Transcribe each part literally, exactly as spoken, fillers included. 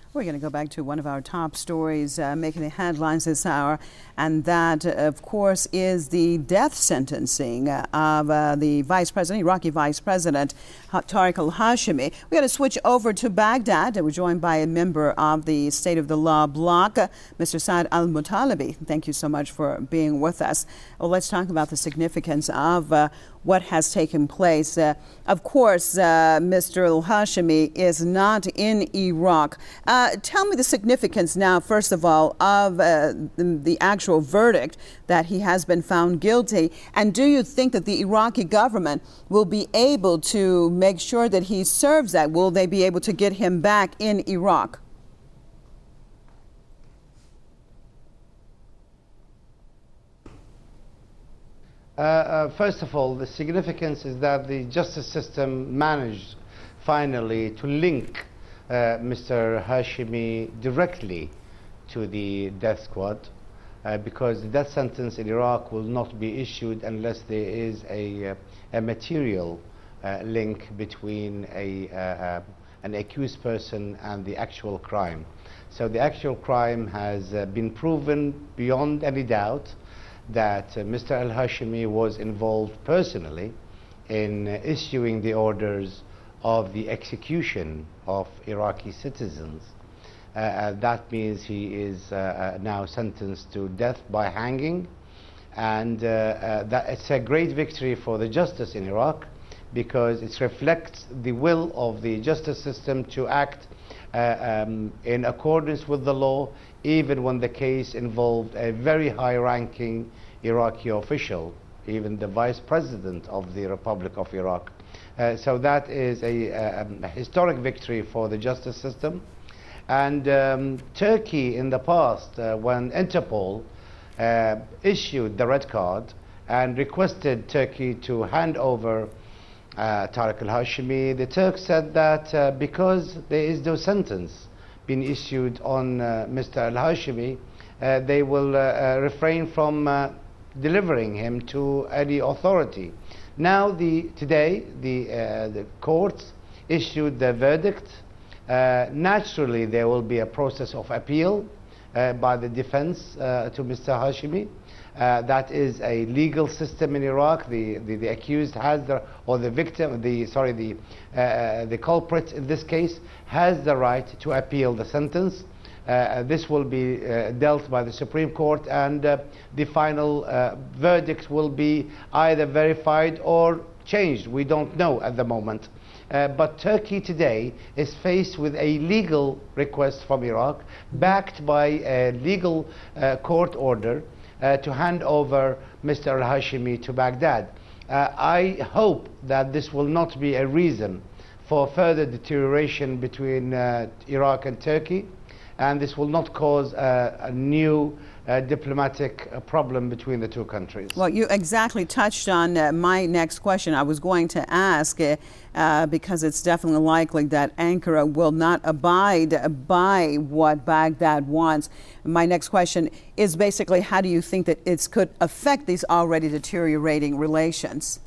We're going to go back to one of our top stories uh, making the headlines this hour, and that, of course, is the death sentencing uh, of uh, the vice president, Iraqi vice president, Tariq al-Hashimi. We got to switch over to Baghdad. We're joined by a member of the State of the Law bloc, uh, Mister Saad al-Mutalibi. Thank you so much for being with us. Well, let's talk about the significance of uh, what has taken place. Uh, of course, uh, Mister al-Hashimi is not in Iraq. Uh, tell me the significance now, first of all, of uh, the, the actual verdict that he has been found guilty. And do you think that the Iraqi government will be able to make sure that he serves that? Will they be able to get him back in Iraq? Uh, uh, first of all, the significance is that the justice system managed finally to link uh, Mister Hashimi directly to the death squad, uh, because the death sentence in Iraq will not be issued unless there is a, uh, a material uh, link between a, uh, uh, an accused person and the actual crime. So the actual crime has uh, been proven beyond any doubt that uh, Mister al-Hashimi was involved personally in uh, issuing the orders of the execution of Iraqi citizens. Uh, uh, that means he is uh, uh, now sentenced to death by hanging, and uh, uh, that it's a great victory for the justice in Iraq, because it reflects the will of the justice system to act uh, um, in accordance with the law, even when the case involved a very high-ranking Iraqi official, even the vice president of the Republic of Iraq. Uh, so that is a, a, a historic victory for the justice system. And um, Turkey in the past, uh, when Interpol uh, issued the red card and requested Turkey to hand over uh, Tariq al-Hashimi, the Turks said that uh, because there is no sentence been issued on uh, Mister al-Hashimi, uh, they will uh, uh, refrain from uh, delivering him to any authority. Now, the, today, the, uh, the courts issued the verdict. Uh, naturally, there will be a process of appeal uh, by the defense uh, to Mister Hashimi. Uh, that is a legal system in Iraq. The, the, the accused has the, or the victim, the, sorry, the, uh, the culprit in this case has the right to appeal the sentence. Uh, this will be uh, dealt by the Supreme Court, and uh, the final uh, verdict will be either verified or changed. We don't know at the moment. Uh, but Turkey today is faced with a legal request from Iraq, backed by a legal uh, court order uh, to hand over Mister al-Hashimi to Baghdad. Uh, I hope that this will not be a reason for further deterioration between uh, Iraq and Turkey, and this will not cause uh, a new uh, diplomatic uh, problem between the two countries. Well, you exactly touched on uh, my next question. I was going to ask, uh, uh, because it's definitely likely that Ankara will not abide by what Baghdad wants. My next question is basically, how do you think that it could affect these already deteriorating relations?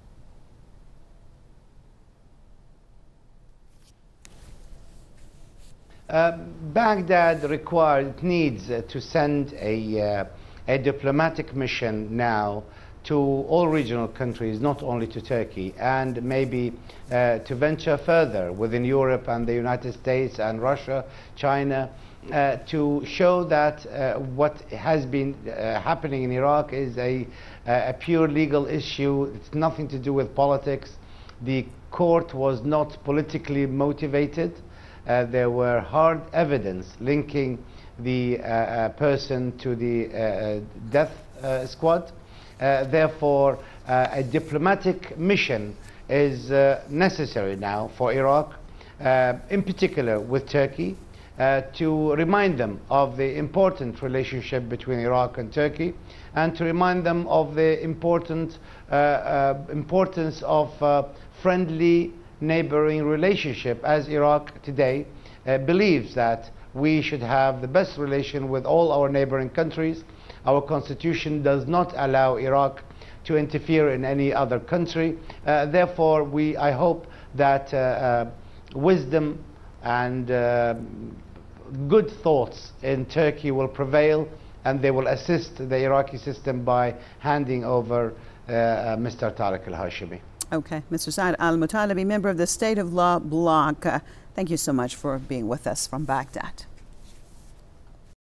Uh, Baghdad requires, needs uh, to send a, uh, a diplomatic mission now to all regional countries, not only to Turkey, and maybe uh, to venture further within Europe and the United States and Russia, China, uh, to show that uh, what has been uh, happening in Iraq is a, a pure legal issue. It's nothing to do with politics. The court was not politically motivated. Uh, there were hard evidence linking the uh, uh, person to the uh, death uh, squad. Uh, therefore, uh, a diplomatic mission is uh, necessary now for Iraq, uh, in particular with Turkey, uh, to remind them of the important relationship between Iraq and Turkey, and to remind them of the important uh, uh, importance of uh, friendly neighboring relationship, as Iraq today uh, believes that we should have the best relation with all our neighboring countries. Our constitution does not allow Iraq to interfere in any other country. Uh, therefore, we, I hope that uh, uh, wisdom and uh, good thoughts in Turkey will prevail, and they will assist the Iraqi system by handing over uh, uh, Mister Tariq al-Hashimi. Okay, Mister Saad al-Mutalibi, member of the State of Law Bloc, uh, thank you so much for being with us from Baghdad.